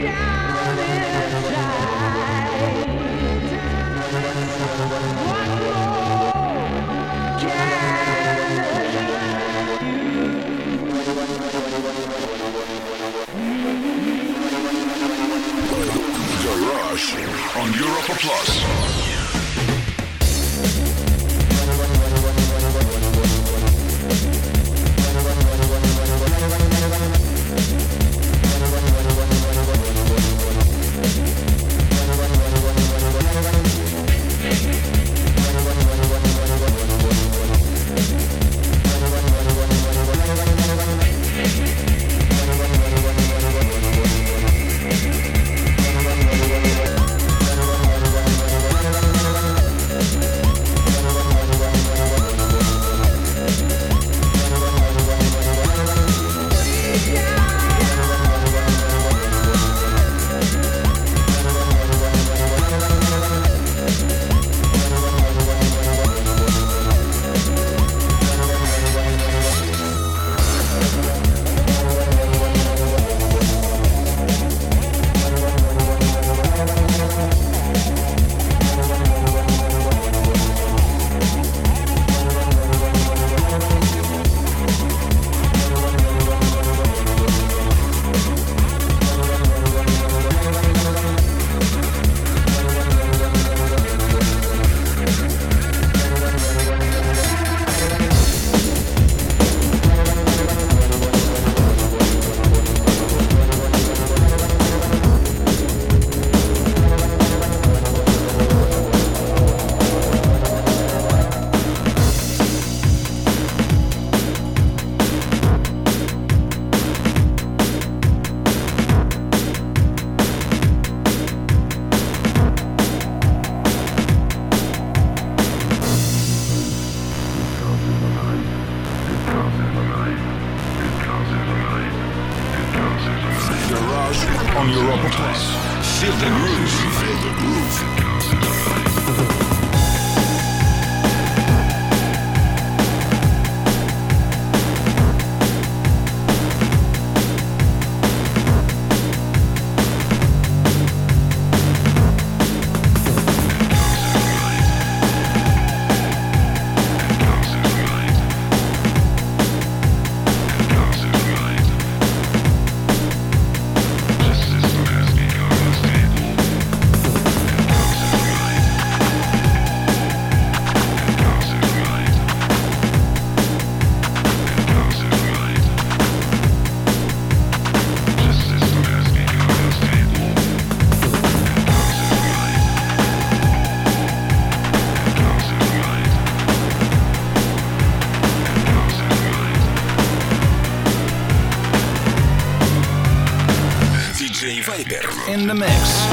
On Europa Plus. On Europa Plus. Feel the groove. Feel the groove. Viper in the mix.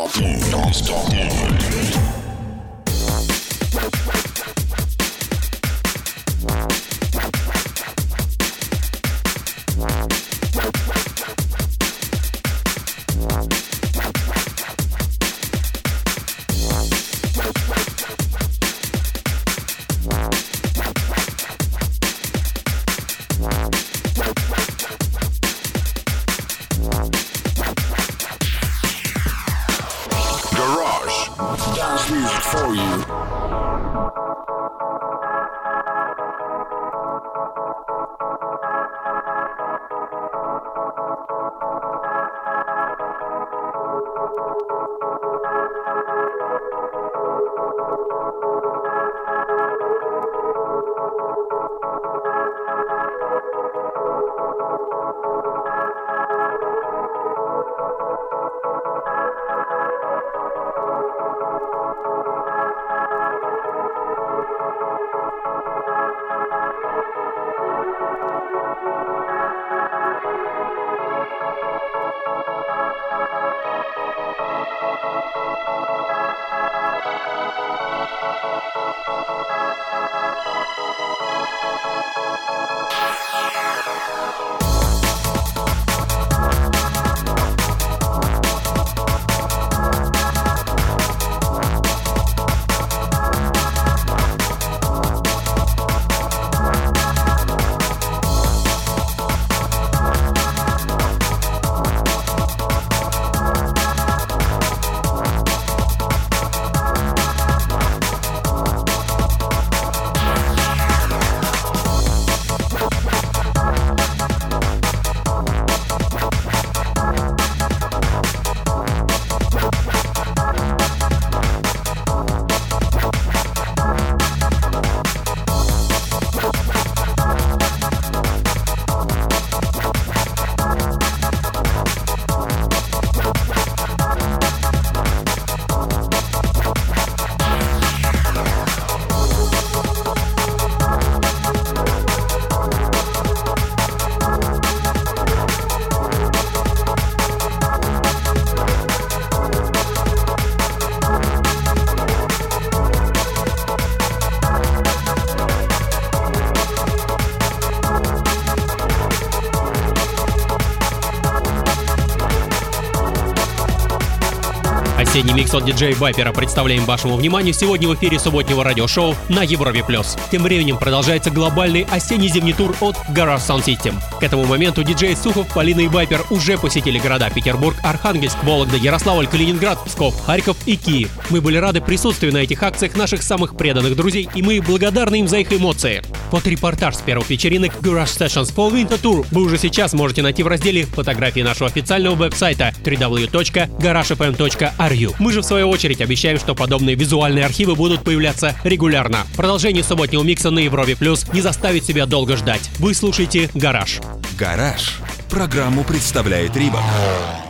Non-stop move. Non-stop move. Dance music for you. Осенний микс от диджея Вайпера представляем вашему вниманию сегодня в эфире субботнего радиошоу на Европе+. Тем временем продолжается глобальный осенне-зимний тур от Garage Sound System. К этому моменту диджеи Сухов, Полина и Вайпер уже посетили города Петербург, Архангельск, Вологда, Ярославль, Калининград, Псков, Харьков и Киев. Мы были рады присутствию на этих акциях наших самых преданных друзей, и мы благодарны им за их эмоции. Вот репортаж с первых вечеринок Garage Sessions Fall Winter Tour вы уже сейчас можете найти в разделе «Фотографии» нашего официального веб-сайта www.garagefm.ru. Мы же в свою очередь обещаем, что подобные визуальные архивы будут появляться регулярно. Продолжение субботнего микса на Европе Плюс не заставит себя долго ждать. Вы слушаете «Гараж». «Гараж». Программу представляет Рибок.